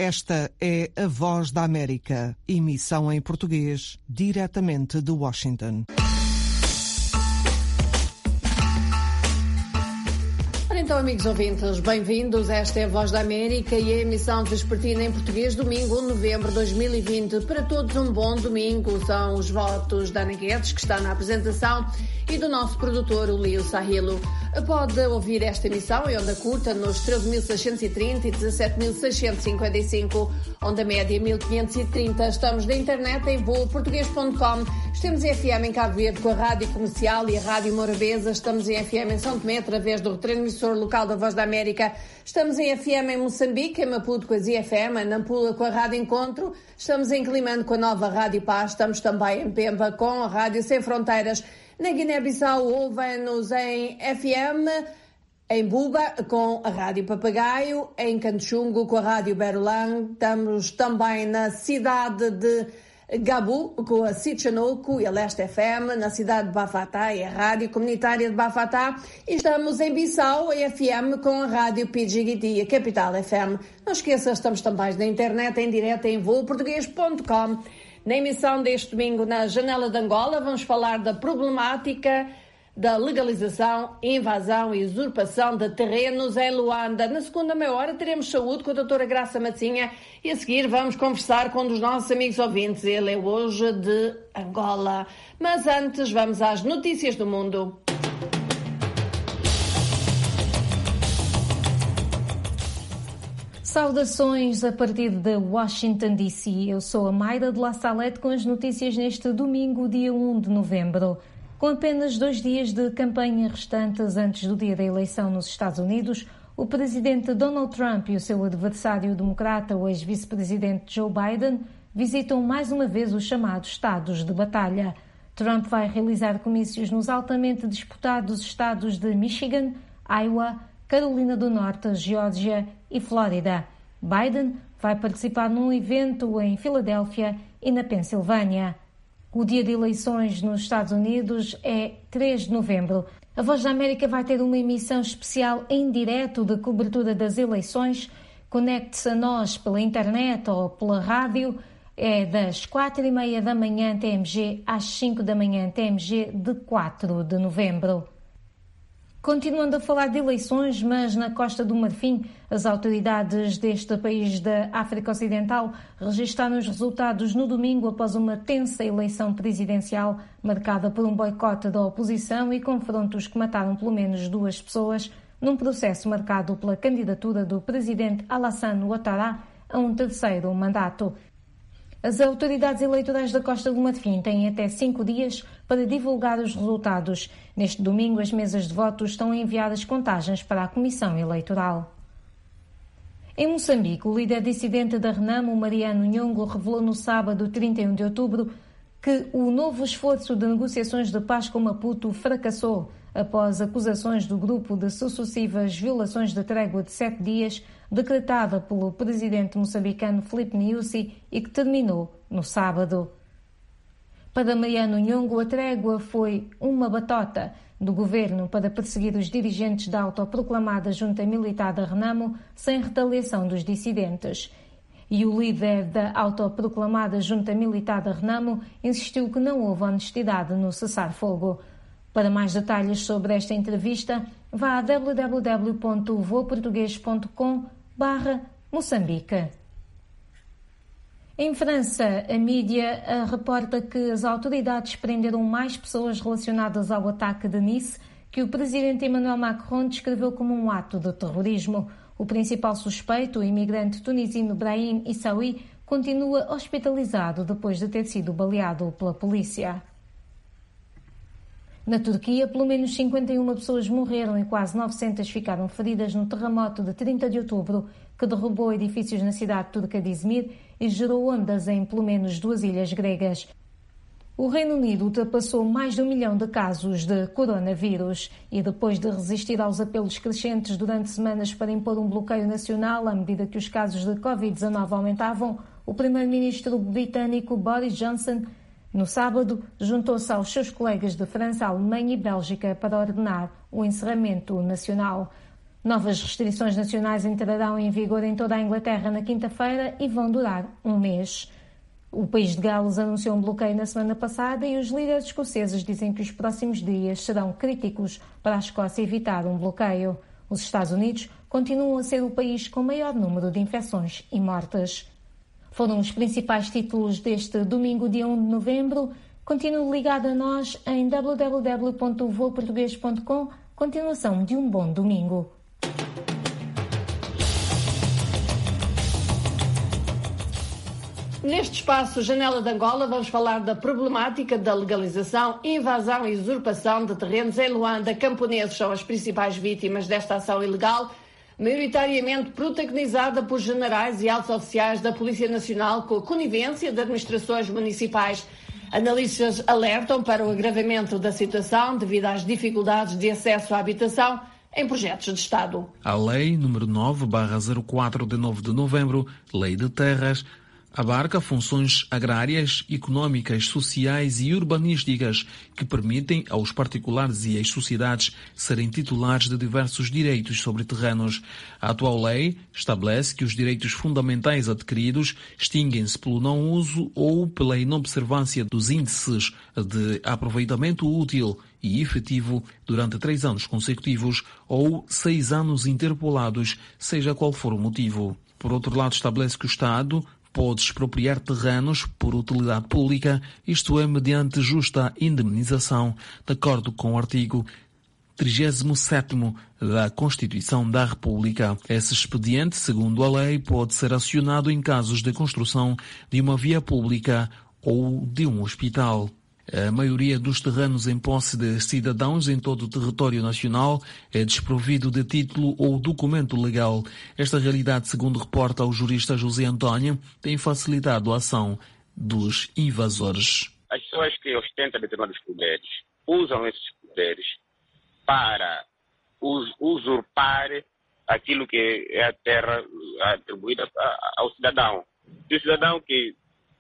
Esta é a Voz da América, emissão em português, diretamente de Washington. Então, amigos ouvintes, bem-vindos. Esta é a Voz da América e a emissão vespertina em português, domingo 1 de novembro de 2020. Para todos um bom domingo. São os votos da Ana Guedes, que está na apresentação, e do nosso produtor, o Leo Sahilo. Pode ouvir esta emissão em onda curta nos 13.630 e 17.655, onda média 1.530. Estamos na internet em voaportuguês.com. Estamos em FM em Cabo Verde com a Rádio Comercial e a Rádio Morabeza. Estamos em FM em São Tomé através do retransmissor local da Voz da América. Estamos em FM em Moçambique, em Maputo com a ZFM, em Nampula com a Rádio Encontro. Estamos em Climane com a nova Rádio Paz. Estamos também em Pemba com a Rádio Sem Fronteiras. Na Guiné-Bissau ouvem-nos em FM, em Buba com a Rádio Papagaio, em Canchungo com a Rádio Berulang. Estamos também na cidade de Gabu com a Sitchanuco e a Leste FM, na cidade de Bafatá e a Rádio Comunitária de Bafatá, e estamos em Bissau, em FM, com a Rádio Pidgigiti, a Capital FM. Não esqueça, estamos também na internet, em direto em voaportuguês.com. Na emissão deste domingo, na Janela de Angola, vamos falar da problemática da legalização, invasão e usurpação de terrenos em Luanda. Na segunda meia hora teremos saúde com a doutora Graça Matinha e a seguir vamos conversar com um dos nossos amigos ouvintes. Ele é hoje de Angola. Mas antes vamos às notícias do mundo. Saudações a partir de Washington, D.C. Eu sou a Mayra de La Salette com as notícias neste domingo, dia 1 de novembro. Com apenas 2 dias de campanha restantes antes do dia da eleição nos Estados Unidos, o presidente Donald Trump e o seu adversário democrata, o ex-vice-presidente Joe Biden, visitam mais uma vez os chamados estados de batalha. Trump vai realizar comícios nos altamente disputados estados de Michigan, Iowa, Carolina do Norte, Geórgia e Flórida. Biden vai participar num evento em Filadélfia e na Pensilvânia. O dia de eleições nos Estados Unidos é 3 de novembro. A Voz da América vai ter uma emissão especial em direto de cobertura das eleições. Conecte-se a nós pela internet ou pela rádio. É das 4h30 da manhã TMG às 5 da manhã TMG de 4 de novembro. Continuando a falar de eleições, mas na Costa do Marfim, as autoridades deste país da África Ocidental registraram os resultados no domingo após uma tensa eleição presidencial marcada por um boicote da oposição e confrontos que mataram pelo menos 2 pessoas num processo marcado pela candidatura do presidente Alassane Ouattara a um 3º mandato. As autoridades eleitorais da Costa do Marfim têm até 5 dias para divulgar os resultados. Neste domingo, as mesas de votos estão a enviar as contagens para a Comissão Eleitoral. Em Moçambique, o líder dissidente da Renamo, Mariano Nhongo, revelou no sábado, 31 de outubro, que o novo esforço de negociações de paz com Maputo fracassou após acusações do grupo de sucessivas violações de trégua de 7 dias decretada pelo presidente moçambicano Filipe Nyusi e que terminou no sábado. Para Mariano Nhongo, a trégua foi uma batota do governo para perseguir os dirigentes da autoproclamada junta militar da Renamo sem retaliação dos dissidentes. E o líder da autoproclamada junta militar da Renamo insistiu que não houve honestidade no cessar-fogo. Para mais detalhes sobre esta entrevista, vá a www.voaportugues.com/Moçambique. Em França, a mídia reporta que as autoridades prenderam mais pessoas relacionadas ao ataque de Nice, que o presidente Emmanuel Macron descreveu como um ato de terrorismo. O principal suspeito, o imigrante tunisino Brahim Issaoui, continua hospitalizado depois de ter sido baleado pela polícia. Na Turquia, pelo menos 51 pessoas morreram e quase 900 ficaram feridas no terremoto de 30 de outubro, que derrubou edifícios na cidade turca de Izmir e gerou ondas em pelo menos 2 ilhas gregas. O Reino Unido ultrapassou mais de 1 milhão de casos de coronavírus e depois de resistir aos apelos crescentes durante semanas para impor um bloqueio nacional à medida que os casos de Covid-19 aumentavam, o primeiro-ministro britânico Boris Johnson no sábado, juntou-se aos seus colegas de França, Alemanha e Bélgica para ordenar o encerramento nacional. Novas restrições nacionais entrarão em vigor em toda a Inglaterra na quinta-feira e vão durar um mês. O país de Gales anunciou um bloqueio na semana passada e os líderes escoceses dizem que os próximos dias serão críticos para a Escócia evitar um bloqueio. Os Estados Unidos continuam a ser o país com maior número de infecções e mortes. Foram os principais títulos deste domingo, dia 1 de novembro. Continue ligado a nós em www.voaportugues.com. Continuação de um bom domingo. Neste espaço Janela de Angola vamos falar da problemática da legalização, invasão e usurpação de terrenos em Luanda. Camponeses são as principais vítimas desta ação ilegal, maioritariamente protagonizada por generais e altos oficiais da Polícia Nacional com a conivência de administrações municipais. Analistas alertam para o agravamento da situação devido às dificuldades de acesso à habitação em projetos de Estado. A Lei número 9/04 de 9 de novembro, Lei de Terras, abarca funções agrárias, económicas, sociais e urbanísticas que permitem aos particulares e às sociedades serem titulares de diversos direitos sobre terrenos. A atual lei estabelece que os direitos fundamentais adquiridos extinguem-se pelo não uso ou pela inobservância dos índices de aproveitamento útil e efetivo durante 3 anos consecutivos ou 6 anos interpolados, seja qual for o motivo. Por outro lado, estabelece que o Estado pode expropriar terrenos por utilidade pública, isto é, mediante justa indemnização, de acordo com o artigo 37º da Constituição da República. Esse expediente, segundo a lei, pode ser acionado em casos de construção de uma via pública ou de um hospital. A maioria dos terrenos em posse de cidadãos em todo o território nacional é desprovido de título ou documento legal. Esta realidade, segundo reporta o jurista José António, tem facilitado a ação dos invasores. As pessoas que ostentam determinados poderes usam esses poderes para usurpar aquilo que é a terra atribuída ao cidadão. E o cidadão que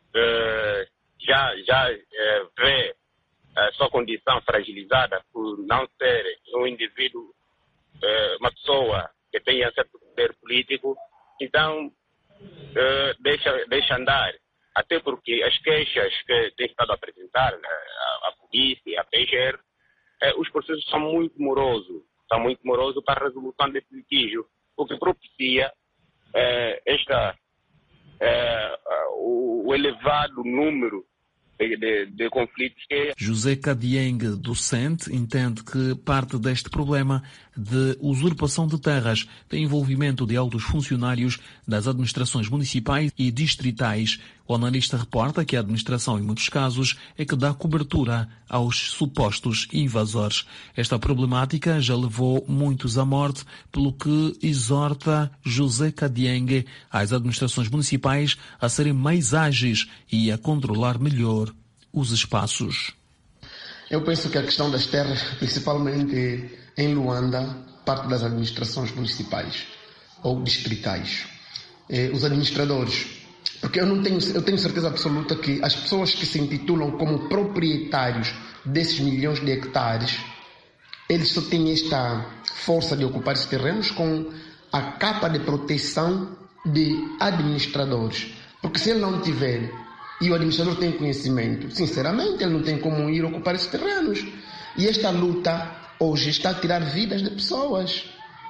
já vê a sua condição fragilizada por não ser um indivíduo, uma pessoa que tenha certo poder político, então deixa andar. Até porque as queixas que tem estado a apresentar a polícia, a PGR, os processos são muito morosos para a resolução desse litígio, o que propicia o elevado número de conflitos que... José Kadieng, docente, entende que parte deste problema de usurpação de terras tem envolvimento de altos funcionários das administrações municipais e distritais. O analista reporta que a administração, em muitos casos, é que dá cobertura aos supostos invasores. Esta problemática já levou muitos à morte, pelo que exorta José Kadieng às administrações municipais a serem mais ágeis e a controlar melhor os espaços. Eu penso que a questão das terras, principalmente em Luanda, parte das administrações municipais ou distritais. Os administradores, porque eu tenho certeza absoluta que as pessoas que se intitulam como proprietários desses milhões de hectares, eles só têm esta força de ocupar esses terrenos com a capa de proteção de administradores. Porque se ele não tiver, e o administrador tem conhecimento, sinceramente ele não tem como ir ocupar esses terrenos. E esta luta hoje está a tirar vidas de pessoas.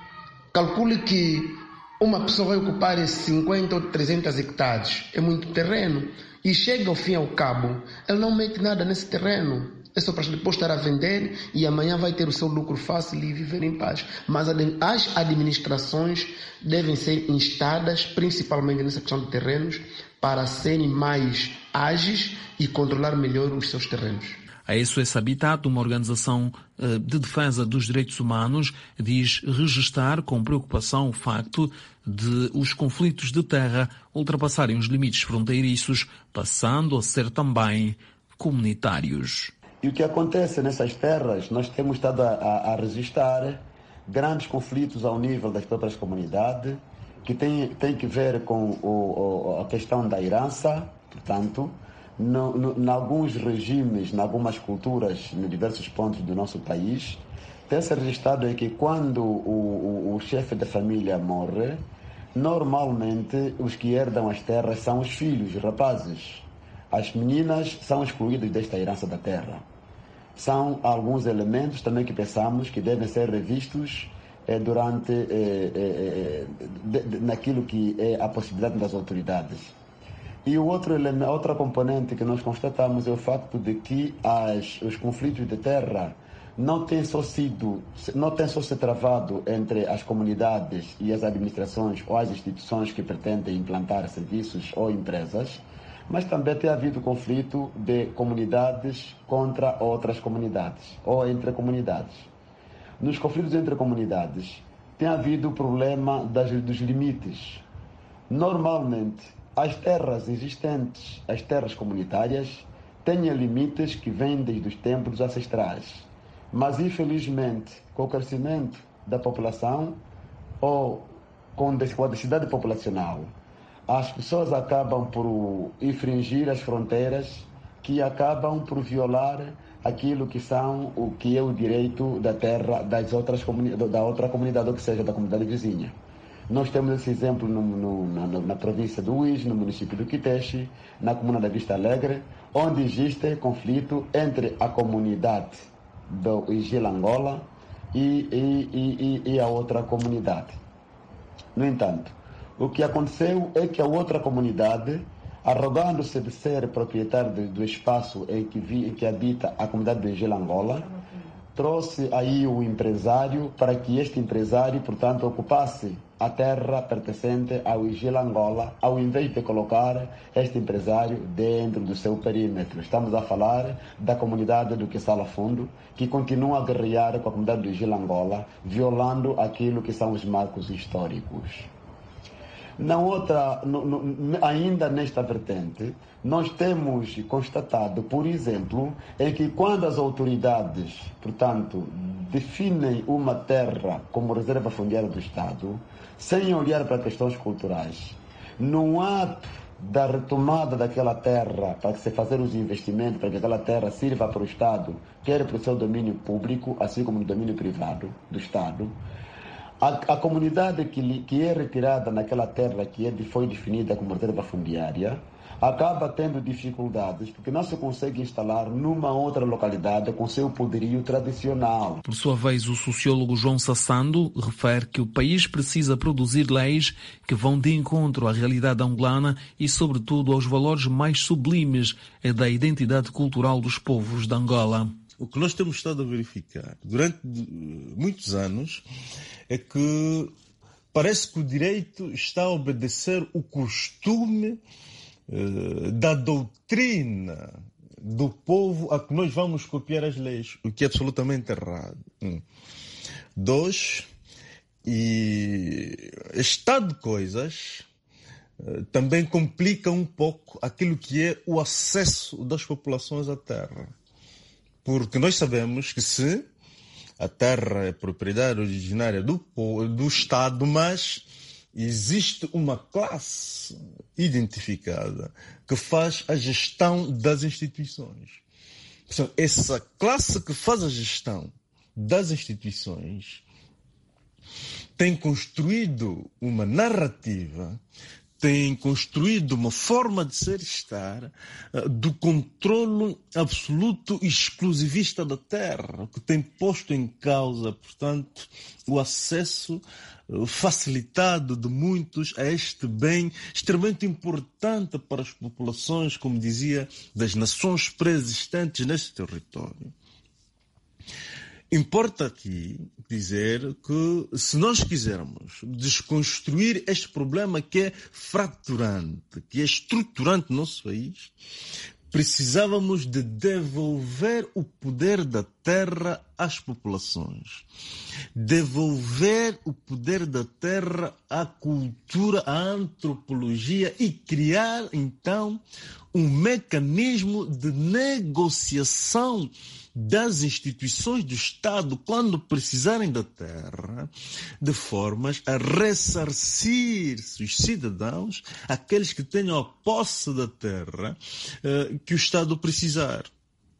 Calcule que uma pessoa vai ocupar 50 ou 300 hectares, é muito terreno, e chega ao fim e ao cabo, ele não mete nada nesse terreno. É só para depois estar a vender e amanhã vai ter o seu lucro fácil e viver em paz. Mas as administrações devem ser instadas, principalmente nessa questão de terrenos, para serem mais ágeis e controlar melhor os seus terrenos. A SOS Habitat, uma organização de defesa dos direitos humanos, diz registrar com preocupação o facto de os conflitos de terra ultrapassarem os limites fronteiriços, passando a ser também comunitários. E o que acontece nessas terras, nós temos estado a registrar grandes conflitos ao nível das próprias comunidades, que tem que ver com a questão da herança, portanto, em alguns regimes, em algumas culturas, em diversos pontos do nosso país, tem-se registrado é que quando o chefe da família morre, normalmente os que herdam as terras são os filhos, os rapazes. As meninas são excluídas desta herança da terra. São alguns elementos também que pensamos que devem ser revistos durante naquilo que é a possibilidade das autoridades. E o outra componente que nós constatamos é o facto de que os conflitos de terra não têm só se travado entre as comunidades e as administrações ou as instituições que pretendem implantar serviços ou empresas, mas também tem havido conflito de comunidades contra outras comunidades ou entre comunidades. Nos conflitos entre comunidades tem havido o problema dos limites. Normalmente, as terras existentes, as terras comunitárias, têm limites que vêm desde os tempos ancestrais. Mas, infelizmente, com o crescimento da população ou com a densidade populacional, as pessoas acabam por infringir as fronteiras que acabam por violar aquilo que é o direito da terra da outra comunidade, ou que seja, da comunidade vizinha. Nós temos esse exemplo na província do Uís, no município do Quiteche, na comuna da Vista Alegre, onde existe conflito entre a comunidade do Igilangola e a outra comunidade. No entanto, o que aconteceu é que a outra comunidade, arrogando-se de ser proprietário do espaço em que habita a comunidade do Igilangola, trouxe aí o empresário para que este empresário, portanto, ocupasse a terra pertencente ao Igilangola, ao invés de colocar este empresário dentro do seu perímetro. Estamos a falar da comunidade do Quissala Fundo, que continua a guerrear com a comunidade do Igilangola, violando aquilo que são os marcos históricos. Ainda nesta vertente, nós temos constatado, por exemplo, em que quando as autoridades, portanto, definem uma terra como reserva fundiária do Estado, sem olhar para questões culturais, no ato da retomada daquela terra, para se fazer os investimentos, para que aquela terra sirva para o Estado, quer para o seu domínio público, assim como no domínio privado do Estado, a comunidade que é retirada naquela terra foi definida como reserva fundiária, acaba tendo dificuldades porque não se consegue instalar numa outra localidade com seu poderio tradicional. Por sua vez, o sociólogo João Sassando refere que o país precisa produzir leis que vão de encontro à realidade angolana e, sobretudo, aos valores mais sublimes da identidade cultural dos povos de Angola. O que nós temos estado a verificar durante muitos anos é que parece que o direito está a obedecer o costume da doutrina do povo a que nós vamos copiar as leis, o que é absolutamente errado. 2, e este estado de coisas também complica um pouco aquilo que é o acesso das populações à terra. Porque nós sabemos que se a terra é propriedade originária do Estado, mas existe uma classe identificada que faz a gestão das instituições. Portanto, essa classe que faz a gestão das instituições tem construído uma narrativa, tem construído uma forma de ser e estar do controle absoluto e exclusivista da terra, que tem posto em causa, portanto, o acesso facilitado de muitos a este bem extremamente importante para as populações, como dizia, das nações pré-existentes neste território. Importa aqui dizer que, se nós quisermos desconstruir este problema que é fraturante, que é estruturante no nosso país, precisávamos de devolver o poder da terra às populações. Devolver o poder da terra à cultura, à antropologia e criar, então, um mecanismo de negociação das instituições do Estado quando precisarem da terra, de formas a ressarcir os cidadãos, aqueles que tenham a posse da terra que o Estado precisar.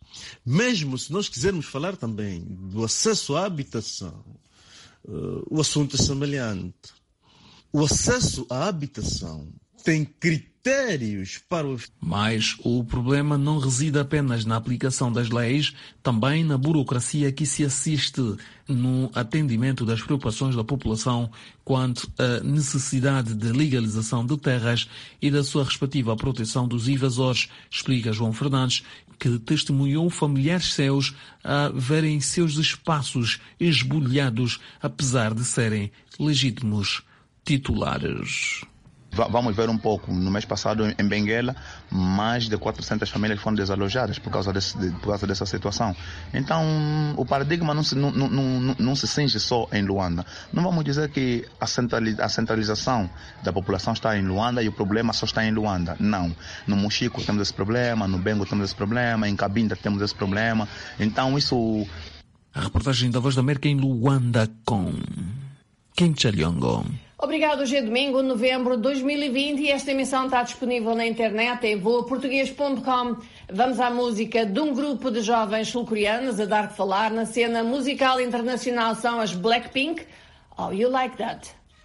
Mesmo se nós quisermos falar também do acesso à habitação, o assunto é semelhante. O acesso à habitação tem critérios para os... Mas o problema não reside apenas na aplicação das leis, também na burocracia que se assiste no atendimento das preocupações da população quanto à necessidade de legalização de terras e da sua respectiva proteção dos invasores, explica João Fernandes, que testemunhou familiares seus a verem seus espaços esbulhados, apesar de serem legítimos titulares. Vamos ver um pouco. No mês passado, em Benguela, mais de 400 famílias foram desalojadas por causa dessa situação. Então, o paradigma não se cinge só em Luanda. Não vamos dizer que a centralização da população está em Luanda e o problema só está em Luanda. Não. No Mochico temos esse problema, no Bengo temos esse problema, em Cabinda temos esse problema. Então, isso... A reportagem da Voz da América em Luanda com Kim Chaliongo. Obrigado, hoje é domingo, novembro de 2020 e esta emissão está disponível na internet em voaportugues.com. Vamos à música de um grupo de jovens sul-coreanos a dar que falar na cena musical internacional, são as Blackpink. Oh, You Like That.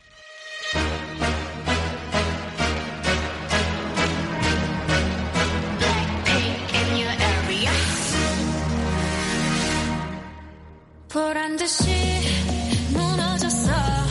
보란 듯이 무너졌어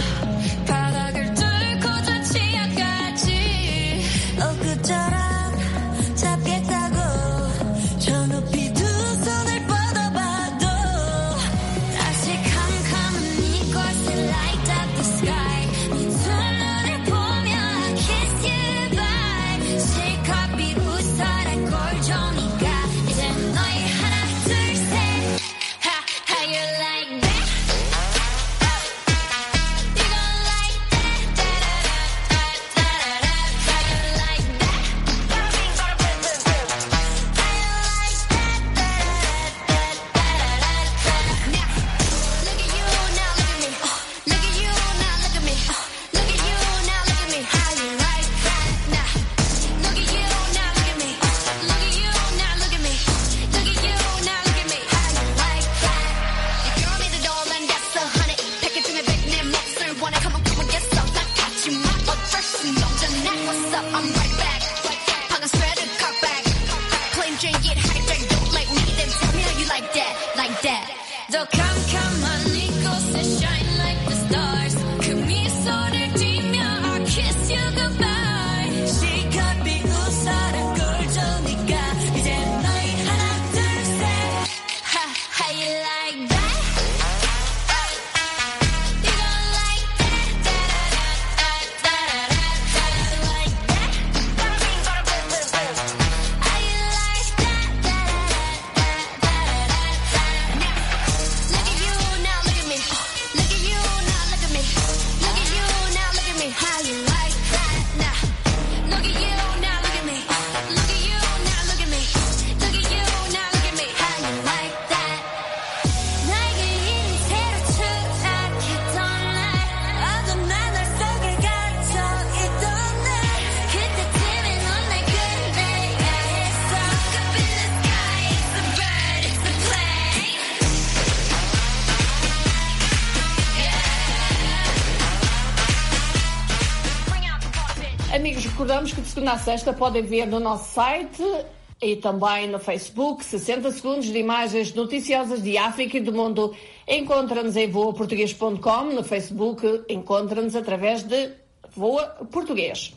Amigos, recordamos que de segunda a sexta podem ver no nosso site e também no Facebook 60 segundos de imagens noticiosas de África e do mundo. Encontra-nos em voaportugues.com, no Facebook encontra-nos através de Voa Português.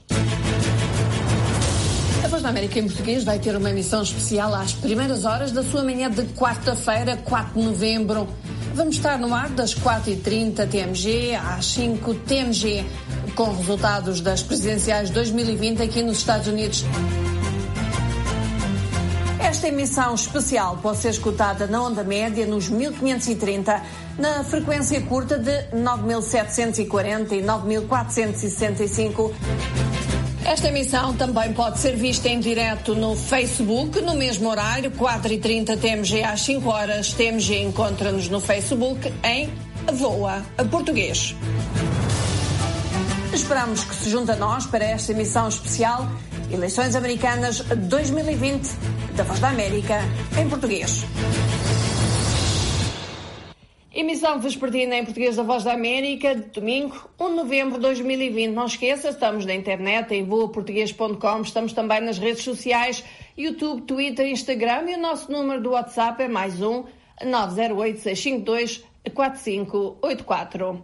A Voz da América em Português vai ter uma emissão especial às primeiras horas da sua manhã de quarta-feira, 4 de novembro. Vamos estar no ar das 4h30 TMG às 5 TMG, com resultados das presidenciais 2020 aqui nos Estados Unidos. Esta emissão especial pode ser escutada na onda média nos 1530, na frequência curta de 9740 e 9465. Esta emissão também pode ser vista em direto no Facebook, no mesmo horário, 4h30 TMG às 5 horas. TMG encontra-nos no Facebook em Voa Português. Esperamos que se junte a nós para esta emissão especial Eleições Americanas 2020. da Voz da América em português. Emissão vespertina em português da Voz da América, de domingo, 1 de novembro de 2020. Não esqueça, estamos na internet, em voaportuguês.com, estamos também nas redes sociais, YouTube, Twitter, Instagram, e o nosso número do WhatsApp é mais 1 908 652 4584.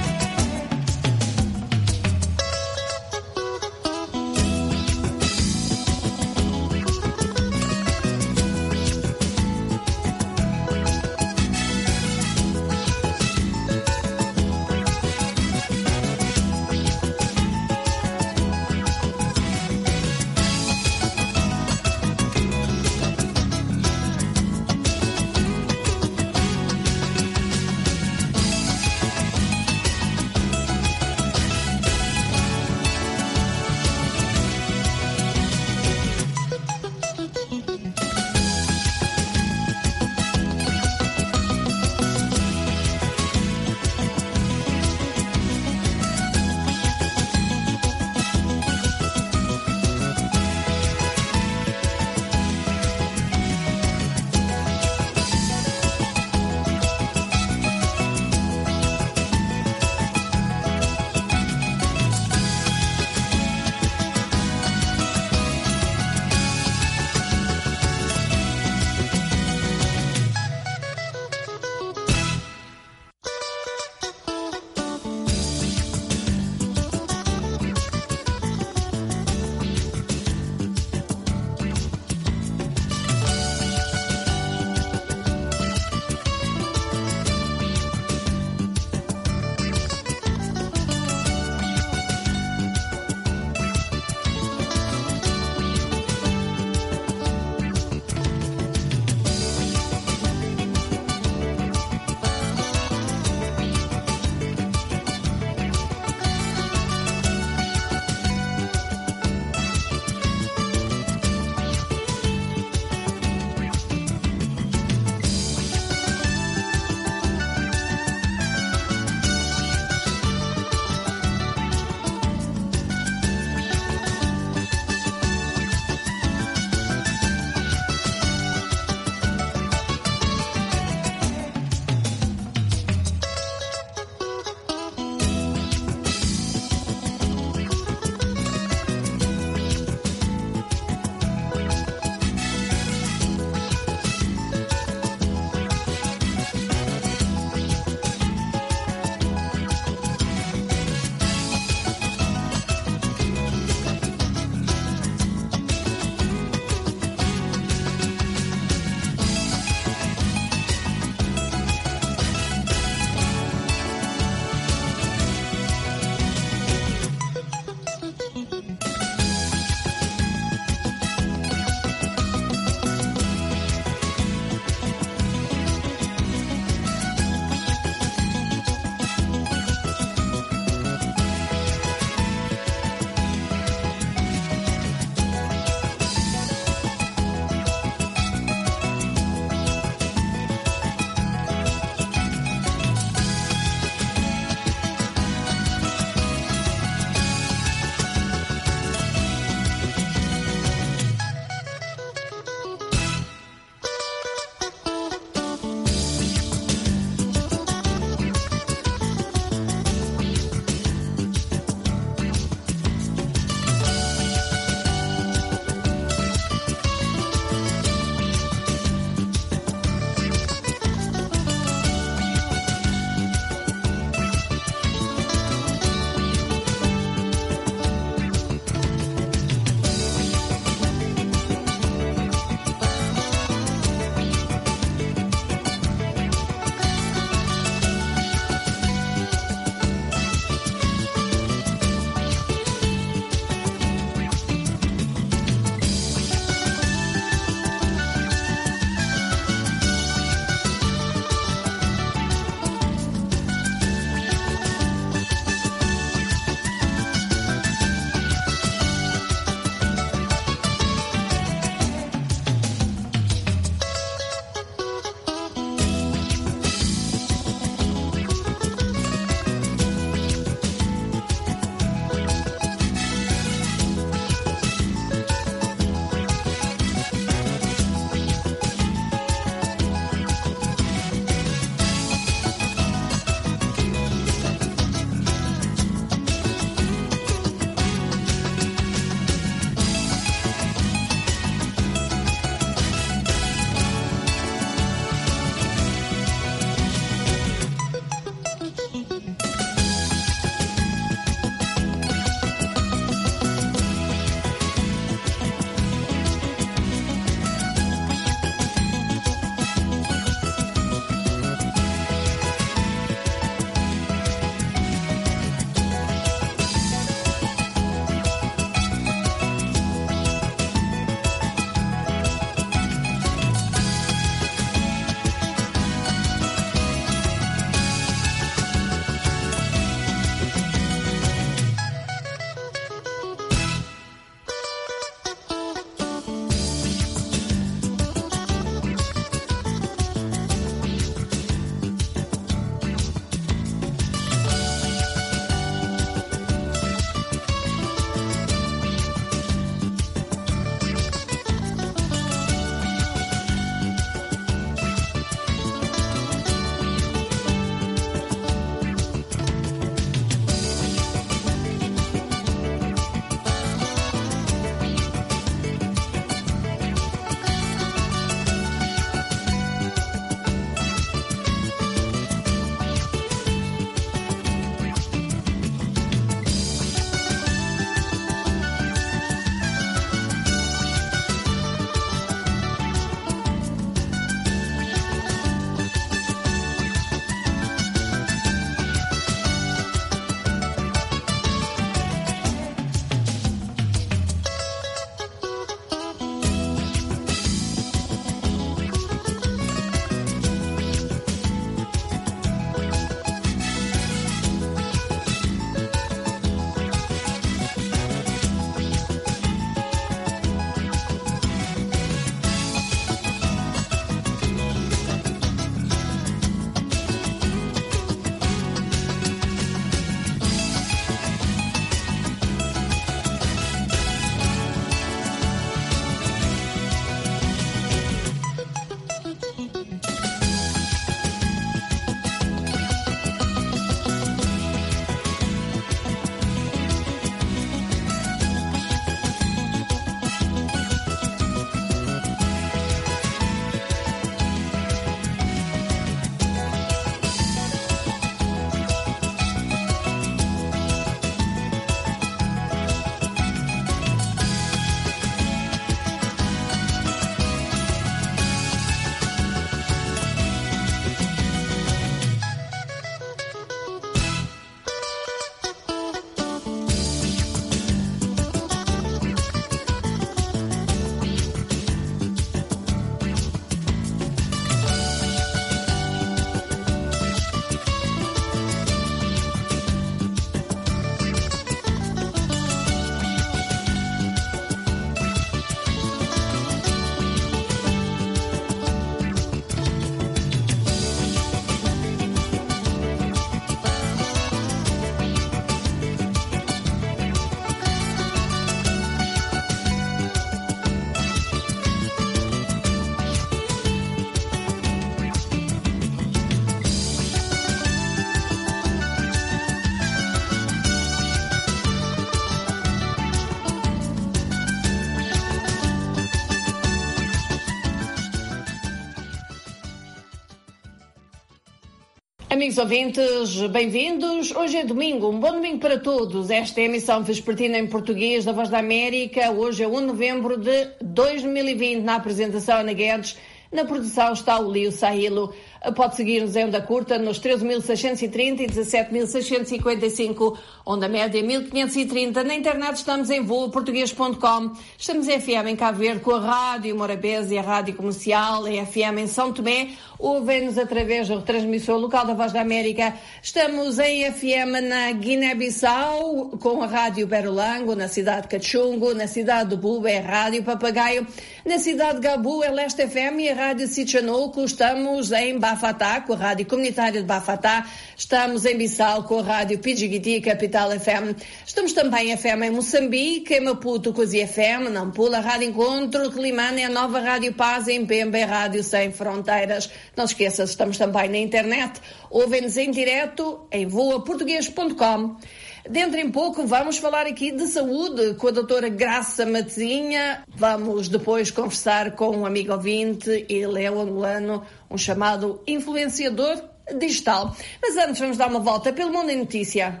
Amigos ouvintes, bem-vindos. Hoje é domingo, um bom domingo para todos. Esta é a emissão vespertina em português da Voz da América. Hoje é 1 de novembro de 2020. Na apresentação, Ana Guedes. Na produção está o Lio Sailo. Pode seguir-nos em onda curta nos 13.630 e 17.655, onda média 1.530. Na internet estamos em voaportuguês.com. Estamos em FM em Cabo Verde com a Rádio Morabeza e a Rádio Comercial, em FM em São Tomé. Ouvem-nos através da retransmissão local da Voz da América. Estamos em FM na Guiné-Bissau com a Rádio Berolango, na cidade de Cachungo, na cidade de Buba é Rádio Papagaio, na cidade de Gabu é Leste FM e a Rádio Sichanouco. Estamos em Bafatá com a Rádio Comunitária de Bafatá. Estamos em Bissau com a Rádio Pidjigiti, Capital FM. Estamos também em FM em Moçambique, em Maputo com a ZFM, Nampula, Rádio Encontro, Climane, a Nova Rádio Paz e em Pemba, Rádio Sem Fronteiras. Não se esqueça, estamos também na internet. Ouvem-nos em direto em voaportuguês.com. Dentro em pouco vamos falar aqui de saúde com a doutora Graça Matezinha. Vamos depois conversar com um amigo ouvinte, ele é o angolano, um chamado influenciador digital. Mas antes vamos dar uma volta pelo Mundo em Notícia.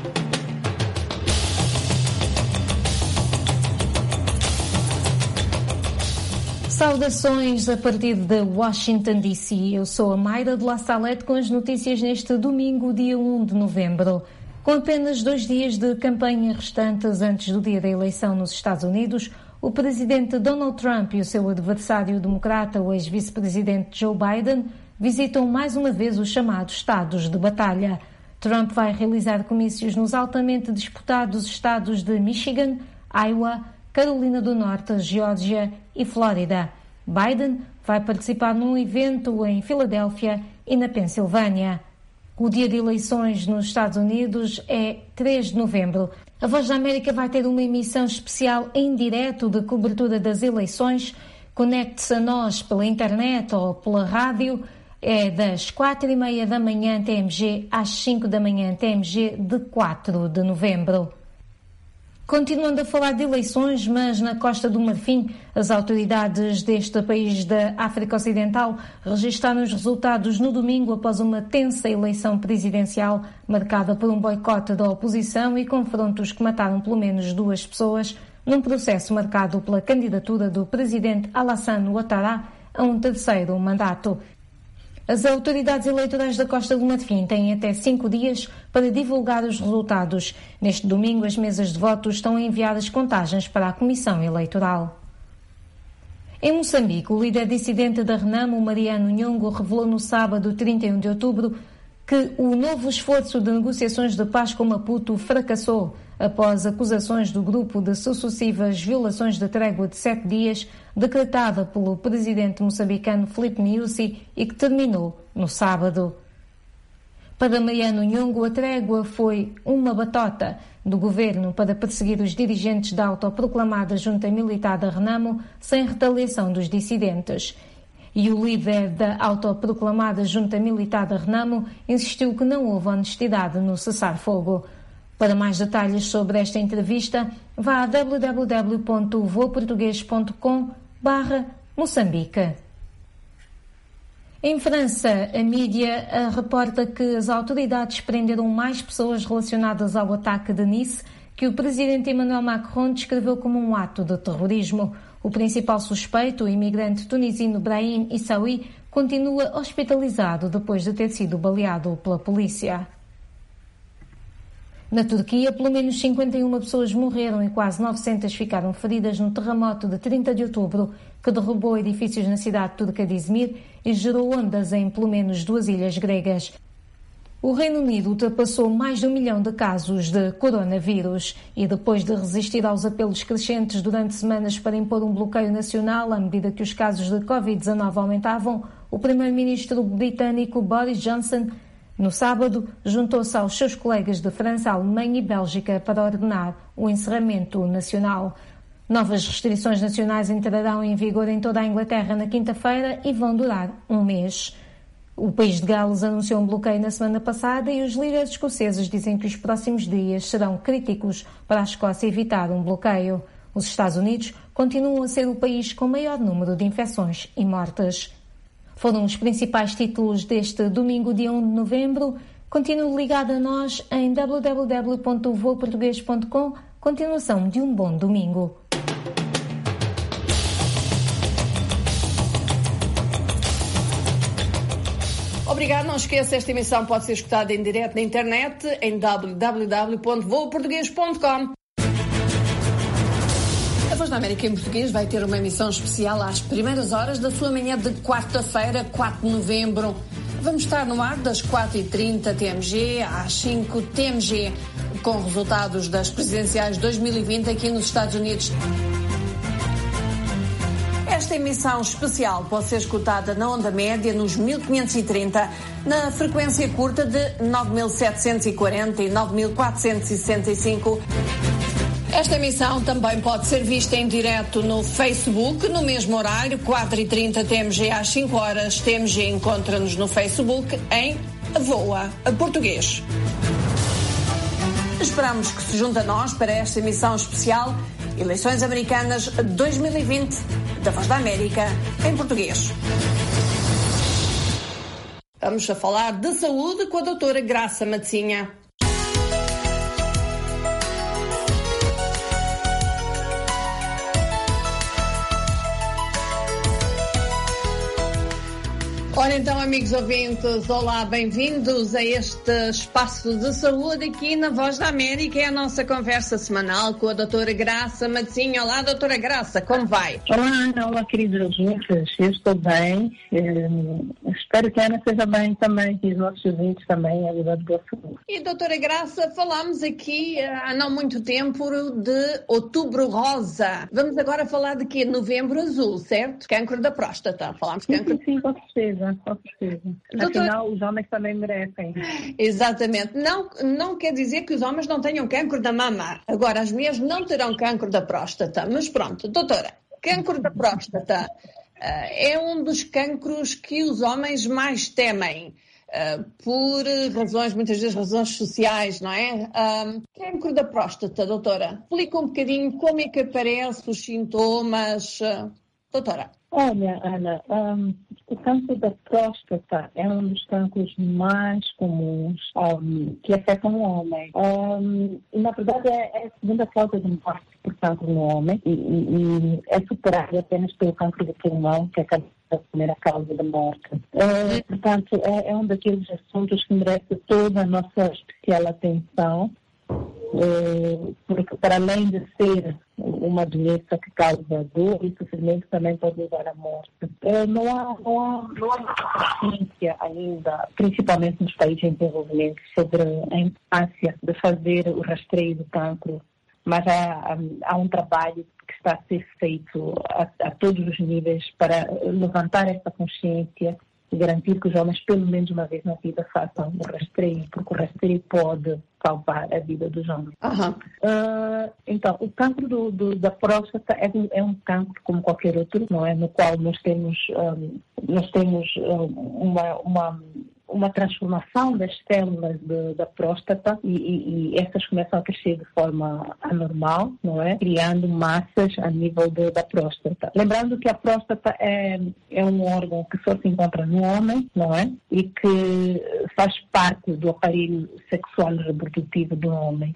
Saudações a partir de Washington DC. Eu sou a Mayra de La Salette com as notícias neste domingo, dia 1 de novembro. Com apenas 2 dias de campanha restantes antes do dia da eleição nos Estados Unidos, o presidente Donald Trump e o seu adversário democrata, o ex-vice-presidente Joe Biden, visitam mais uma vez os chamados estados de batalha. Trump vai realizar comícios nos altamente disputados estados de Michigan, Iowa, Carolina do Norte, Geórgia e Flórida. Biden vai participar num evento em Filadélfia e na Pensilvânia. O dia de eleições nos Estados Unidos é 3 de novembro. A Voz da América vai ter uma emissão especial em direto de cobertura das eleições. Conecte-se a nós pela internet ou pela rádio. É das 4h30 da manhã TMG às 5 da manhã TMG de 4 de novembro. Continuando a falar de eleições, mas na Costa do Marfim, as autoridades deste país da África Ocidental registaram os resultados no domingo após uma tensa eleição presidencial marcada por um boicote da oposição e confrontos que mataram pelo menos 2 pessoas num processo marcado pela candidatura do presidente Alassane Ouattara a um 3º mandato. As autoridades eleitorais da Costa do Marfim têm até 5 dias para divulgar os resultados. Neste domingo, as mesas de votos estão a enviar as contagens para a Comissão Eleitoral. Em Moçambique, o líder dissidente da Renamo, Mariano Nhongo, revelou no sábado, 31 de outubro, que o novo esforço de negociações de paz com Maputo fracassou após acusações do grupo de sucessivas violações da trégua de 7 dias decretada pelo presidente moçambicano Filipe Nyusi e que terminou no sábado. Para Mariano Nhongo, a trégua foi uma batota do governo para perseguir os dirigentes da autoproclamada junta militar da Renamo sem retaliação dos dissidentes. E o líder da autoproclamada junta militar da Renamo insistiu que não houve honestidade no cessar-fogo. Para mais detalhes sobre esta entrevista, vá a www.voaportugues.com/Moçambique. Em França, a mídia reporta que as autoridades prenderam mais pessoas relacionadas ao ataque de Nice, que o presidente Emmanuel Macron descreveu como um ato de terrorismo. O principal suspeito, o imigrante tunisino Brahim Issaoui, continua hospitalizado depois de ter sido baleado pela polícia. Na Turquia, pelo menos 51 pessoas morreram e quase 900 ficaram feridas no terremoto de 30 de outubro, que derrubou edifícios na cidade turca de Izmir e gerou ondas em pelo menos 2 ilhas gregas. O Reino Unido ultrapassou mais de 1 milhão de casos de coronavírus e depois de resistir aos apelos crescentes durante semanas para impor um bloqueio nacional à medida que os casos de Covid-19 aumentavam, o primeiro-ministro britânico Boris Johnson no sábado, juntou-se aos seus colegas de França, Alemanha e Bélgica para ordenar o encerramento nacional. Novas restrições nacionais entrarão em vigor em toda a Inglaterra na quinta-feira e vão durar 1 mês. O país de Gales anunciou um bloqueio na semana passada e os líderes escoceses dizem que os próximos dias serão críticos para a Escócia evitar um bloqueio. Os Estados Unidos continuam a ser o país com maior número de infecções e mortes. Foram os principais títulos deste domingo, dia 1 de novembro. Continue ligado a nós em www.voaportugues.com. Continuação de um bom domingo. Obrigado, não esqueça, esta emissão pode ser escutada em direto na internet em www.voaportugues.com. A Voz da América em português vai ter uma emissão especial às primeiras horas da sua manhã de quarta-feira, 4 de novembro. Vamos estar no ar das 4h30 TMG às 5 TMG, com resultados das presidenciais 2020 aqui nos Estados Unidos. Esta emissão especial pode ser escutada na onda média nos 1530, na frequência curta de 9740 e 9465. Esta emissão também pode ser vista em direto no Facebook, no mesmo horário, 4h30 TMG às 5 horas. TMG encontra-nos no Facebook em Voa Português. Esperamos que se junte a nós para esta emissão especial Eleições Americanas 2020 da Voz da América em português. Vamos a falar de saúde com a doutora Graça Matzinha. Ora então, amigos ouvintes, olá, bem-vindos a este espaço de saúde aqui na Voz da América. É a nossa conversa semanal com a doutora Graça Matzinha. Olá, doutora Graça, como vai? Olá, Ana, olá, queridos ouvintes, eu estou bem, espero que a Ana esteja bem também e os nossos ouvintes também, a vida boa saúde. E doutora Graça, falámos aqui há não muito tempo de Outubro Rosa. Vamos agora falar de quê? Novembro Azul, certo? Cancro da próstata. Falámos de cancro. Sim, com certeza. Afinal, os homens também merecem. Exatamente. Não quer dizer que os homens não tenham cancro da mama. Agora, as mulheres não terão cancro da próstata. Mas pronto, doutora, cancro da próstata é um dos cancros que os homens mais temem. Por razões, muitas vezes razões sociais, não é? Cancro da próstata, doutora. Explica um bocadinho como é que aparecem os sintomas. Doutora. Olha, Ana, o câncer da próstata é um dos cancros mais comuns que afetam o homem. E, na verdade, é a segunda causa de morte por câncer no homem e é superado apenas pelo câncer do pulmão, que é a primeira causa de morte. Portanto, é um daqueles assuntos que merece toda a nossa especial atenção. Porque para além de ser uma doença que causa dor e sofrimento, também pode levar à morte. Não há muita consciência ainda, principalmente nos países em desenvolvimento, sobre a importância de fazer o rastreio do cancro, mas há um trabalho que está a ser feito a todos os níveis para levantar essa consciência e garantir que os homens, pelo menos uma vez na vida, façam o rastreio, porque o rastreio pode salvar a vida dos homens. Então, o cancro da próstata é um cancro como qualquer outro, não é? No qual nós temos uma transformação das células da próstata e essas começam a crescer de forma anormal, não é? Criando massas a nível da próstata. Lembrando que a próstata é um órgão que só se encontra no homem, não é? E que faz parte do aparelho sexual e reprodutivo do homem.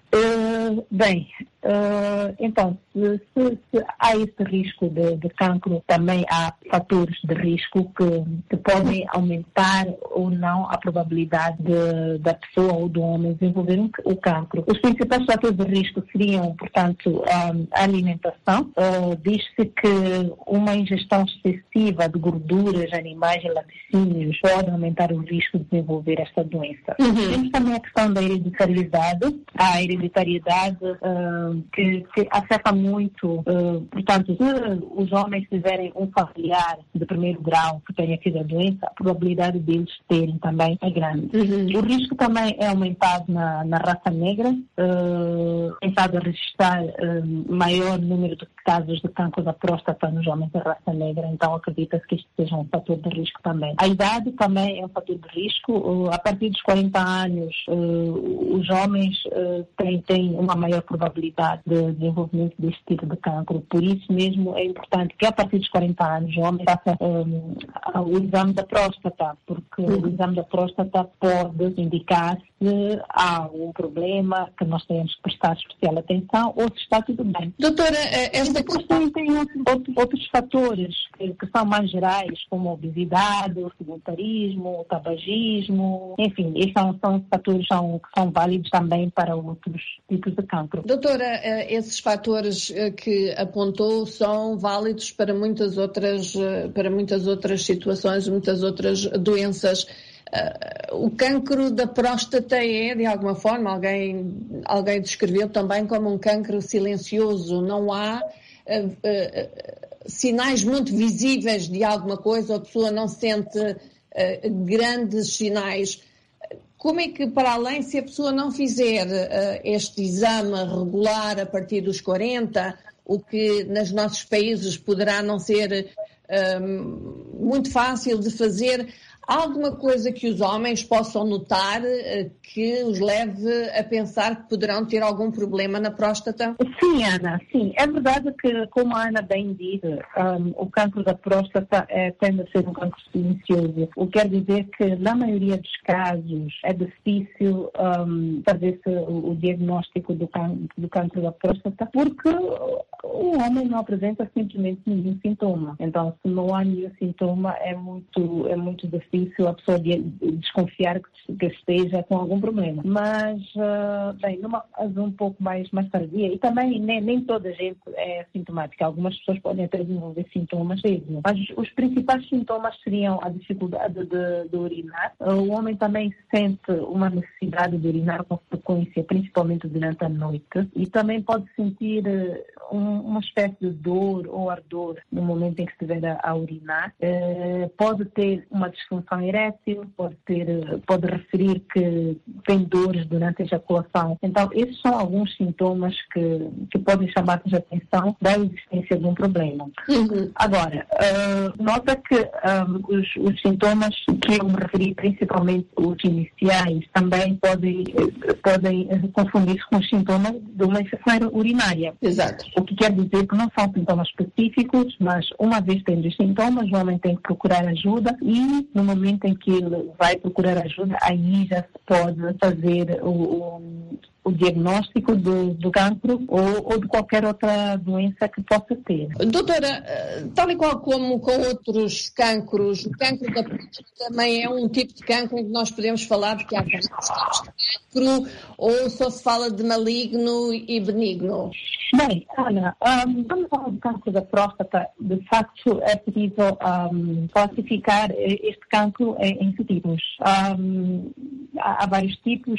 Então, se há esse risco de cancro, também há fatores de risco que podem aumentar ou não a probabilidade da pessoa ou do homem desenvolver o cancro. Os principais fatores de risco seriam, portanto, a alimentação. Diz-se que uma ingestão excessiva de gorduras, animais e laticínios pode aumentar o risco de desenvolver esta doença. Temos também a questão da hereditariedade. A hereditariedade que afeta muito, portanto, se os homens tiverem um familiar de primeiro grau que tenha tido a doença, a probabilidade deles terem também é grande. O risco também é aumentado na raça negra, tentado a registrar maior número de casos de cancro da próstata nos homens da raça negra, então acredita-se que isto seja um fator de risco também. A idade também é um fator de risco. A partir dos 40 anos, os homens têm uma maior probabilidade probabilidade de desenvolvimento deste tipo de cancro. Por isso mesmo é importante que a partir dos 40 anos o homem faça o exame da próstata, porque o exame da próstata pode indicar se há algum problema que nós temos que prestar especial atenção ou se está tudo bem. Doutora, esta questão tem outros fatores que são mais gerais, como a obesidade, o sedentarismo, o tabagismo, enfim, esses são fatores que são válidos também para outros tipos de cancro. Doutora, esses fatores que apontou são válidos para muitas outras situações, muitas outras doenças. O cancro da próstata é, de alguma forma, alguém descreveu também como um cancro silencioso. Não há sinais muito visíveis de alguma coisa, a pessoa não sente grandes sinais. Como é que, para além, se a pessoa não fizer este exame regular a partir dos 40, o que nos nossos países poderá não ser muito fácil de fazer, há alguma coisa que os homens possam notar que os leve a pensar que poderão ter algum problema na próstata? Sim, Ana, sim. É verdade que, como a Ana bem disse, o cancro da próstata tende a ser um cancro silencioso. O que quer dizer que, na maioria dos casos, é difícil fazer-se o diagnóstico do cancro da próstata, porque o homem não apresenta simplesmente nenhum sintoma. Então, se não há nenhum sintoma, é muito difícil a pessoa desconfiar que esteja com algum problema. Mas, numa fase um pouco mais tardia, e também nem toda a gente é sintomática. Algumas pessoas podem até desenvolver sintomas mesmo. Mas os principais sintomas seriam a dificuldade de urinar. O homem também sente uma necessidade de urinar com frequência, principalmente durante a noite. E também pode sentir uma espécie de dor ou ardor no momento em que estiver a urinar. Pode ter uma disfunção erétil, pode referir que tem dores durante a ejaculação. Então, esses são alguns sintomas que podem chamar a atenção da existência de um problema. Agora, nota que os sintomas que eu me referi, principalmente os iniciais, também podem confundir-se com os sintomas de uma infecção urinária. Exato. O que quer dizer que não são sintomas específicos, mas uma vez tendo os sintomas, o homem tem que procurar ajuda e, no momento em que ele vai procurar ajuda, aí já se pode fazer o diagnóstico do cancro ou de qualquer outra doença que possa ter. Doutora, tal e qual como com outros cancros, o cancro da próstata também é um tipo de cancro em que nós podemos falar de que há vários tipos de cancro, ou só se fala de maligno e benigno? Bem, Ana, vamos falar do cancro da próstata. De facto, é possível classificar este cancro em tipos. Há vários tipos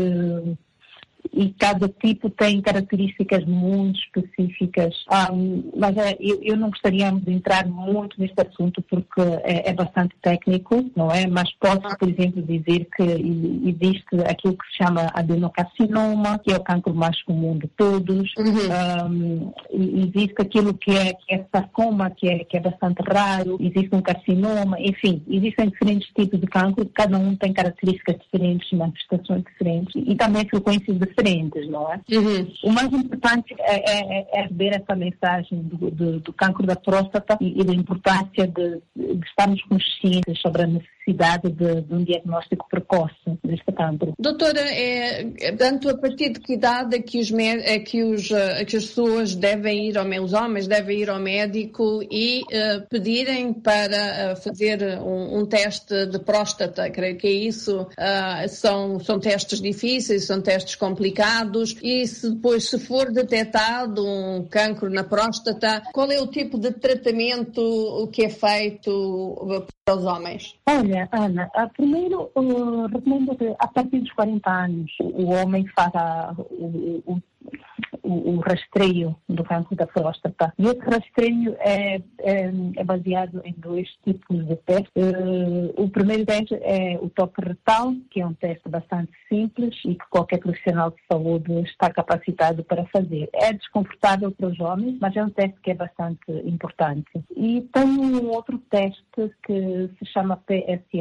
e cada tipo tem características muito específicas. Mas eu não gostaria de entrar muito neste assunto porque é bastante técnico, não é? Mas posso, por exemplo, dizer que existe aquilo que se chama adenocarcinoma, que é o cancro mais comum de todos. Existe aquilo que é sarcoma, que é bastante raro. Existe um carcinoma. Enfim, existem diferentes tipos de cancro. Cada um tem características diferentes, manifestações diferentes e também frequências diferentes, não é? O mais importante é ver essa mensagem do cancro da próstata e da importância de estarmos conscientes sobre a necessidade de um diagnóstico precoce deste cancro. Doutora, tanto a partir de que idade é que as pessoas devem ir os homens devem ir ao médico e pedirem para fazer um teste de próstata? Creio que é isso. São testes difíceis, são testes complicados, e se for detectado um cancro na próstata, qual é o tipo de tratamento que é feito para os homens? Olha, Ana, primeiro recomendo que a partir dos 40 anos o homem faça o rastreio do cancro da próstata. E esse rastreio é baseado em dois tipos de testes. O primeiro teste é o toque retal, que é um teste bastante simples e que qualquer profissional de saúde está capacitado para fazer. É desconfortável para os homens, mas é um teste que é bastante importante. E tem um outro teste que se chama PSA,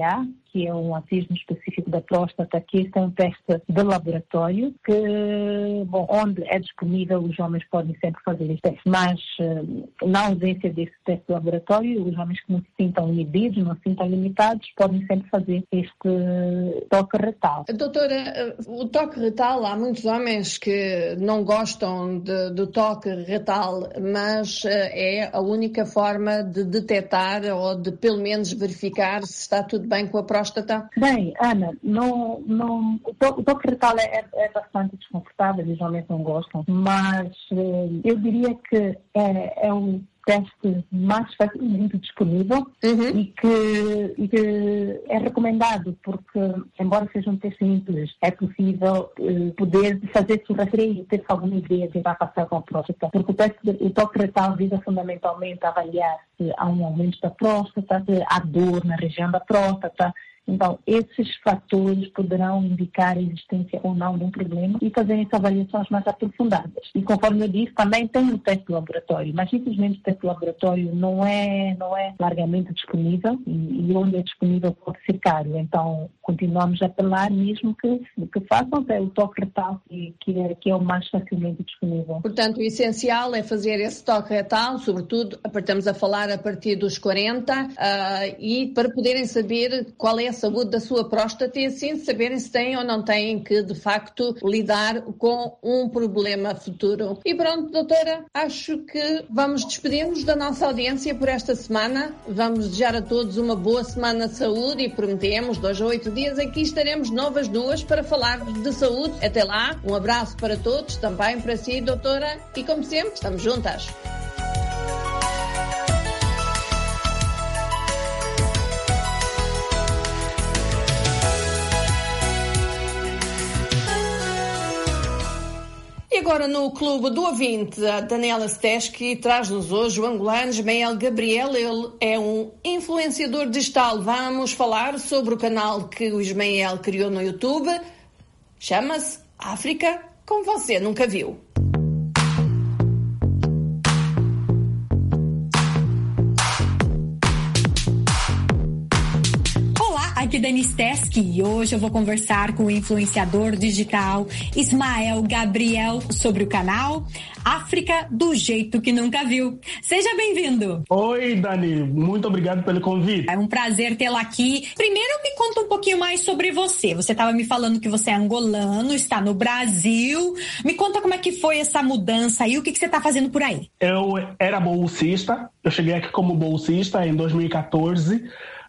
que é um autismo específico da próstata, que este é um teste de laboratório, que, onde é disponível, os homens podem sempre fazer este teste, mas na ausência desse teste de laboratório, os homens que não se sintam inibidos, não se sintam limitados, podem sempre fazer este toque retal. Doutora, o toque retal, há muitos homens que não gostam do toque retal, mas é a única forma de detectar ou de pelo menos verificar se está tudo bem com a próstata? Bem, Ana, o toque retal é bastante desconfortável, os homens não gostam, mas eu diria que é um teste mais facilmente disponível e que é recomendado porque, embora seja um teste simples, é possível poder fazer-se o rastreio e ter alguma ideia de que vai passar com a próstata, porque o toque retal visa fundamentalmente avaliar se há um aumento da próstata, se há dor na região da próstata. Então, esses fatores poderão indicar a existência ou não de um problema e fazerem avaliações mais aprofundadas. E conforme eu disse, também tem um teste de laboratório, mas simplesmente o teste de laboratório não é largamente disponível e onde é disponível pode ser caro. Então, continuamos a apelar mesmo que façam o toque retal, que é o mais facilmente disponível. Portanto, o essencial é fazer esse toque retal, sobretudo, estamos a falar a partir dos 40, e para poderem saber qual é a saúde da sua próstata e assim saberem se têm ou não têm que, de facto, lidar com um problema futuro. E pronto, doutora, acho que vamos despedir-nos da nossa audiência por esta semana. Vamos desejar a todos uma boa semana de saúde e prometemos, 2 a 8 dias, aqui estaremos novas duas para falar de saúde. Até lá, um abraço para todos, também para si, doutora, e como sempre, estamos juntas. E agora no Clube do Ouvinte, a Daniela Steski traz-nos hoje o angolano Ismael Gabriel. Ele é um influenciador digital. Vamos falar sobre o canal que o Ismael criou no YouTube. Chama-se África Como Você Nunca Viu. Aqui Dani Steski e hoje eu vou conversar com o influenciador digital Ismael Gabriel sobre o canal África do Jeito que Nunca Viu. Seja bem-vindo. Oi, Dani. Muito obrigado pelo convite. É um prazer tê-la aqui. Primeiro, me conta um pouquinho mais sobre você. Você estava me falando que você é angolano, está no Brasil. Me conta como é que foi essa mudança aí, o que você está fazendo por aí? Eu era bolsista. Eu cheguei aqui como bolsista em 2014.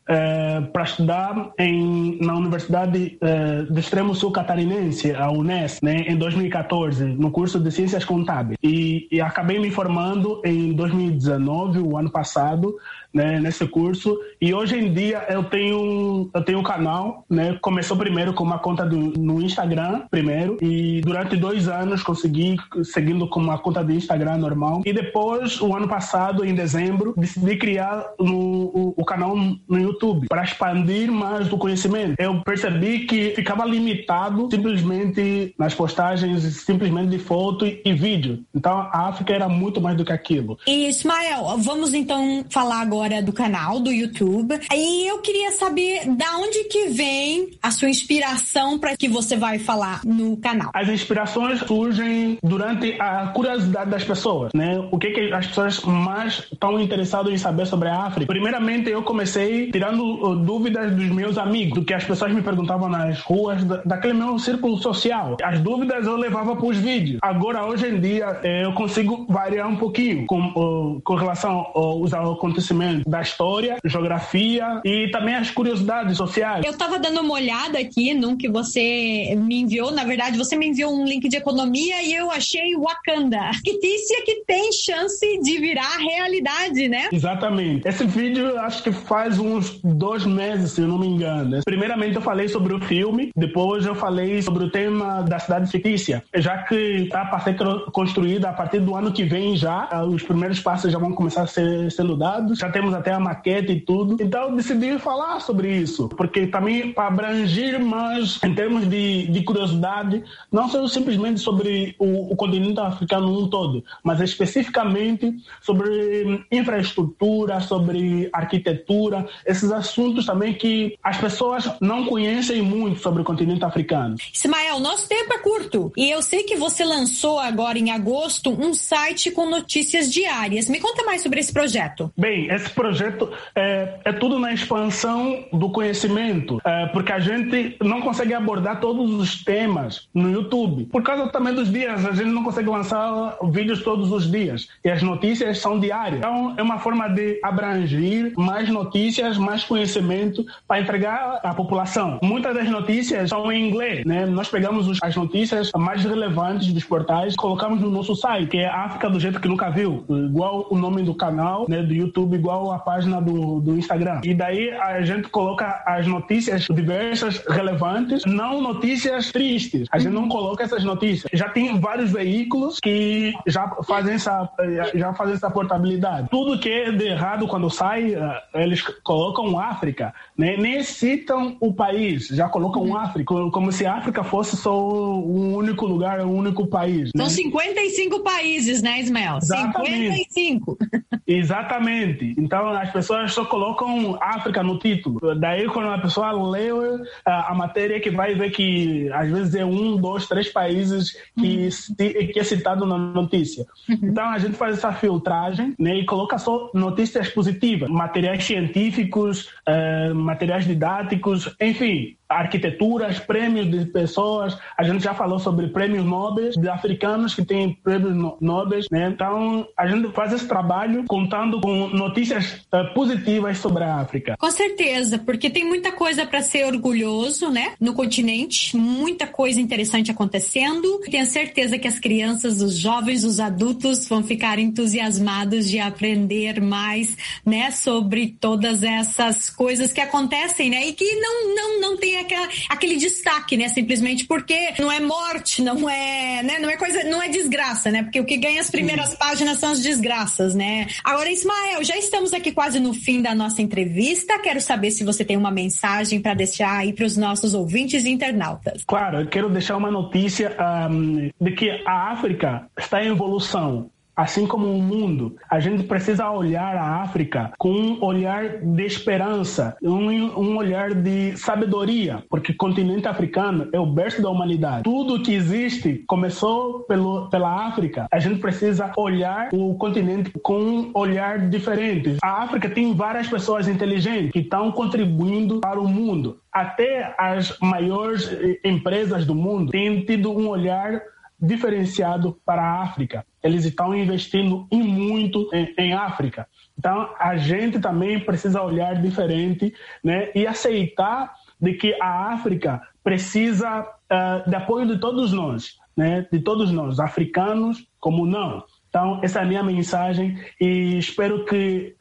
Para estudar na Universidade do Extremo Sul Catarinense, a UNES, né, em 2014, no curso de Ciências Contábeis. E acabei me formando em 2019, o ano passado, né, nesse curso. E hoje em dia eu tenho um canal, né, começou primeiro com uma conta no Instagram, primeiro, e durante 2 anos consegui, seguindo com uma conta de Instagram normal. E depois, o ano passado, em dezembro, decidi criar o canal no YouTube, para expandir mais o conhecimento. Eu percebi que ficava limitado simplesmente nas postagens, simplesmente de foto e vídeo. Então, a África era muito mais do que aquilo. E, Ismael, vamos então falar agora do canal do YouTube. E eu queria saber da onde que vem a sua inspiração para que você vai falar no canal. As inspirações surgem durante a curiosidade das pessoas, né? O que as pessoas mais estão interessadas em saber sobre a África? Primeiramente, eu comecei tirando dúvidas dos meus amigos, do que as pessoas me perguntavam nas ruas, daquele meu círculo social. As dúvidas eu levava para os vídeos. Agora, hoje em dia, eu consigo variar um pouquinho com relação aos acontecimentos da história, geografia e também as curiosidades sociais. Eu estava dando uma olhada aqui num que você me enviou. Na verdade, você me enviou um link de economia e eu achei Wakanda. Fictícia que tem chance de virar realidade, né? Exatamente. Esse vídeo, acho que faz uns 2 meses, se eu não me engano. Primeiramente, eu falei sobre o filme, depois eu falei sobre o tema da cidade fictícia, já que está para ser construída a partir do ano que vem já. Os primeiros passos já vão começar a sendo dados, já temos até a maquete e tudo. Então, eu decidi falar sobre isso, porque também para abranger mais em termos de curiosidade, não só simplesmente sobre o continente africano um todo, mas especificamente sobre infraestrutura, sobre arquitetura, esse esses assuntos também que as pessoas não conhecem muito sobre o continente africano. Ismael, nosso tempo é curto e eu sei que você lançou agora em agosto um site com notícias diárias. Me conta mais sobre esse projeto. Bem, esse projeto é tudo na expansão do conhecimento, porque a gente não consegue abordar todos os temas no YouTube. Por causa também dos dias, a gente não consegue lançar vídeos todos os dias e as notícias são diárias. Então, é uma forma de abranger mais notícias, mais conhecimento para entregar à população. Muitas das notícias são em inglês, né? Nós pegamos as notícias mais relevantes dos portais, colocamos no nosso site, que é África do Jeito que Nunca Viu, igual o nome do canal, né, do YouTube, igual a página do Instagram. E daí a gente coloca as notícias diversas, relevantes, não notícias tristes. A gente não coloca essas notícias. Já tem vários veículos que já fazem essa portabilidade. Tudo que é de errado quando sai, eles colocam África, né? Nem citam o país, já colocam África, como se a África fosse só um único lugar, um único país. São 55 países, né, Ismael? Exatamente. 55. Exatamente. Então as pessoas só colocam África no título. Daí quando a pessoa lê a matéria, que vai ver que às vezes é 1, 2, 3 países que é citado na notícia. Então a gente faz essa filtragem, né, e coloca só notícias positivas, materiais científicos, materiais didáticos, enfim, arquiteturas, prêmios de pessoas. A gente já falou sobre prêmios Nobel de africanos que têm prêmios Nobel, né? Então a gente faz esse trabalho contando com notícias positivas sobre a África. Com certeza, porque tem muita coisa para ser orgulhoso, né? No continente, muita coisa interessante acontecendo. Tenho certeza que as crianças, os jovens, os adultos vão ficar entusiasmados de aprender mais, né? Sobre todas essas coisas que acontecem, né? E que não tem aquele destaque, né? Simplesmente porque não é morte, não é, né? Não é coisa, não é desgraça, né? Porque o que ganha as primeiras páginas são as desgraças, né? Agora, Ismael, já estamos aqui quase no fim da nossa entrevista. Quero saber se você tem uma mensagem para deixar aí para os nossos ouvintes e internautas. Claro, eu quero deixar uma notícia de que a África está em evolução. Assim como o mundo, a gente precisa olhar a África com um olhar de esperança, um olhar de sabedoria, porque o continente africano é o berço da humanidade. Tudo que existe começou pela África. A gente precisa olhar o continente com um olhar diferente. A África tem várias pessoas inteligentes que estão contribuindo para o mundo. Até as maiores empresas do mundo têm tido um olhar diferenciado para a África. Eles estão investindo muito em África. Então, a gente também precisa olhar diferente, né, e aceitar de que a África precisa de apoio de todos nós, né, de todos nós, africanos como não. Então, essa é a minha mensagem e espero que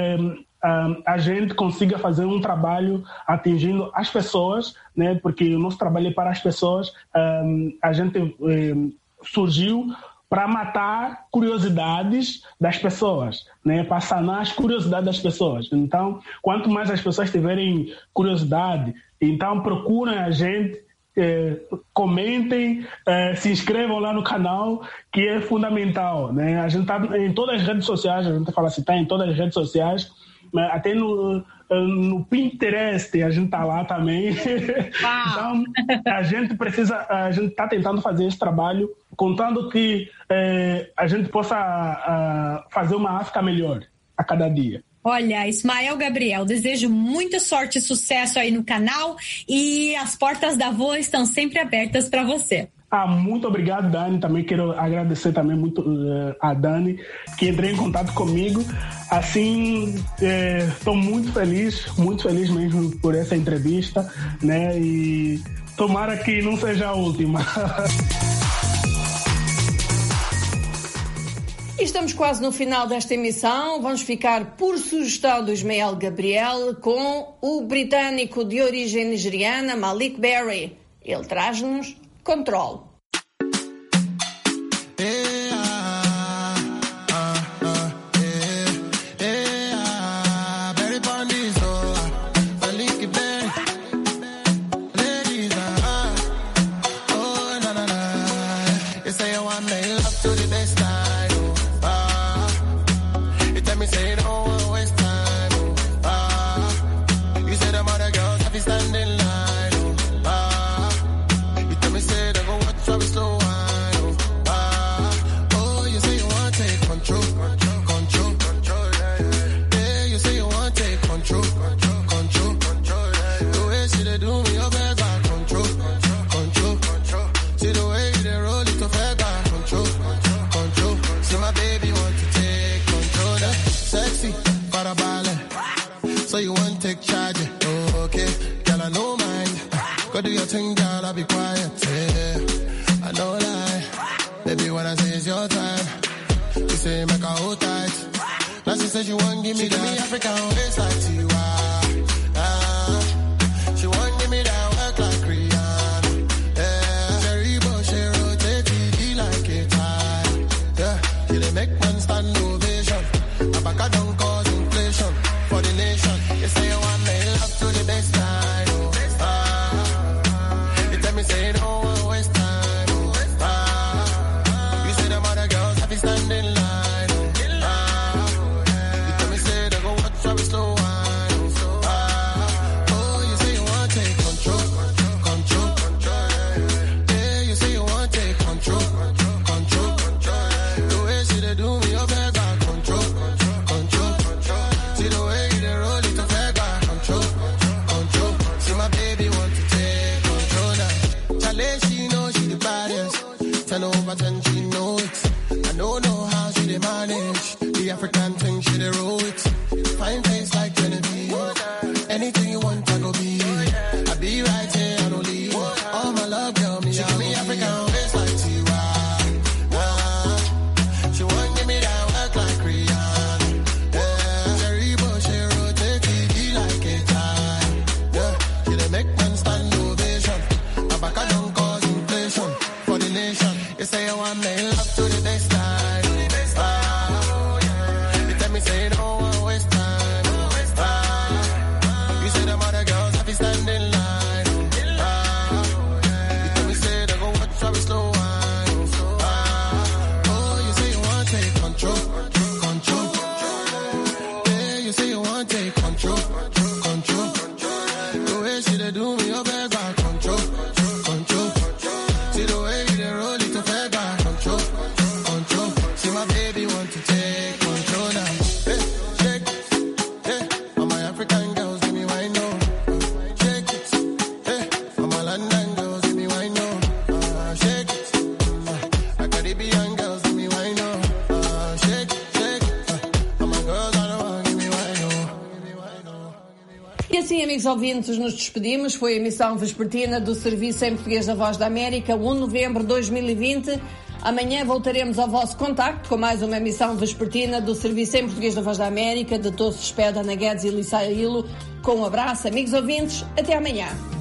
a gente consiga fazer um trabalho atingindo as pessoas, né? Porque o nosso trabalho é para as pessoas. A gente surgiu para matar curiosidades das pessoas, né? Para sanar as curiosidades das pessoas. Então, quanto mais as pessoas tiverem curiosidade, então procurem a gente, comentem, se inscrevam lá no canal, que é fundamental, né? A gente está em todas as redes sociais, a gente fala assim, está em todas as redes sociais, até no Pinterest a gente tá lá também. Então a gente está tentando fazer esse trabalho, contando que a gente possa fazer uma África melhor a cada dia. Olha, Ismael Gabriel, desejo muita sorte e sucesso aí no canal e as portas da VOA estão sempre abertas para você. Muito obrigado, Dani. Também quero agradecer também muito a Dani, que entrou em contato comigo. Assim, estou muito feliz mesmo por essa entrevista, né? E tomara que não seja a última. Estamos quase no final desta emissão. Vamos ficar, por sugestão do Ismael Gabriel, com o britânico de origem nigeriana, Malik Berry. Ele traz-nos Control. say make her hold tight. Now she said she want give me the African waist like Tiwa. She want give me that work like Rihanna. Yeah, Cherry Bush, rotate it like a tie. Yeah, she dey make man stand ovation. Abaka don't cause inflation for the nation. You say you want me love to the best time. You tell me say no one waste time. You say them other girls have to stand in line. You tell me say they go watch how we slow wine. Oh, you say you want take control. Yeah, you say you want take control. The way she dey do me, your beg I control. See the way you dey roll it, your beg I control. See my baby want to take control now. Chale, she know she the baddest. 10 over 10, she know it. I don't know how she dey manage. The African thing, she dey roll it. Fine face like Genevieve. Anything you want, I go be. I be right here, I don't leave. All my love, girl, me. She give me African waist like Tiwa. She want give me that work like Rihanna. Yeah, Cherry Bush, rotate it like a tie. Yeah, she dey make man stand ovation. Abaka don't cause inflation for the nation. You say you want me love to the best time. You tell me say no one waste time. You say them other girls have to stand in line. You tell me say they go watch how we slow wine. Oh, you say you want take control. Yeah, you say you want take control. The way she dey do me, your beg I control. See the way you dey roll it, your beg I control. See my baby want to take control now. Hey, shake it. Hey, all my African girls give me wine now. Shake it. Hey, all my London girls give me wine now. Shake it. My Caribbean girls give me wine now. Shake it. All my girls I don't want give me wine now. E assim, amigos ouvintes, nos despedimos. Foi a emissão vespertina do Serviço em Português da Voz da América, 1 de novembro de 2020. Amanhã voltaremos ao vosso contacto com mais uma emissão vespertina do Serviço em Português da Voz da América. De todos se despede Ana Guedes e Lissa Hilo. Com um abraço, amigos ouvintes. Até amanhã.